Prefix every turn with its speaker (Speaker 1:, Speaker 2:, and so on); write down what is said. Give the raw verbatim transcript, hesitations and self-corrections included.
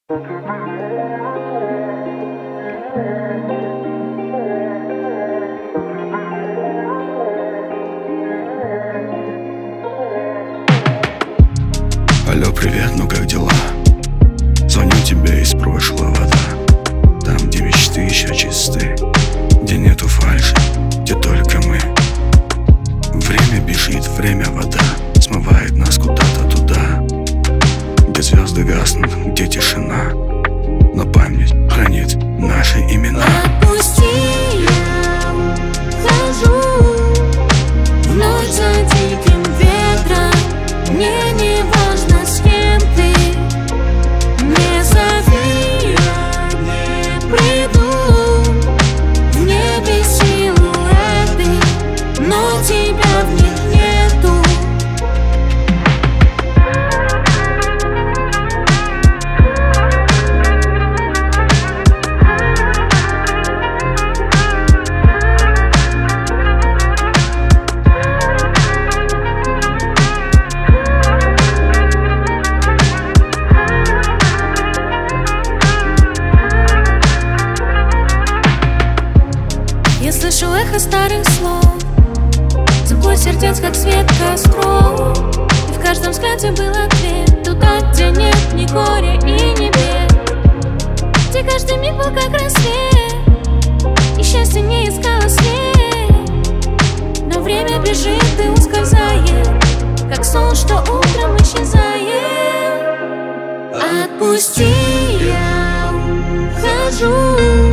Speaker 1: Алло, привет, ну как дела? Звоню тебе из прошлого, да. Там, где мечты еще чисты, где нету фальши, где только мы. Время бежит, время вода смывает нас куда-то туда, где звезды гаснут, где тишина, но память хранит наши имена.
Speaker 2: Отпусти, я ухожу в ночь за диким ветром. Мне не важно, с кем ты, не зови, я не приду. В небе силуэты, но тебя в них нету. Я слышу эхо старых слов, тепло сердец, как свет костров. И в каждом взгляде был ответ, туда, где нет ни горя и ни бед, где каждый миг был как рассвет, и счастье не искало свет. Но время бежит и ускользает, как сон, что утром исчезает. Отпусти, я ухожу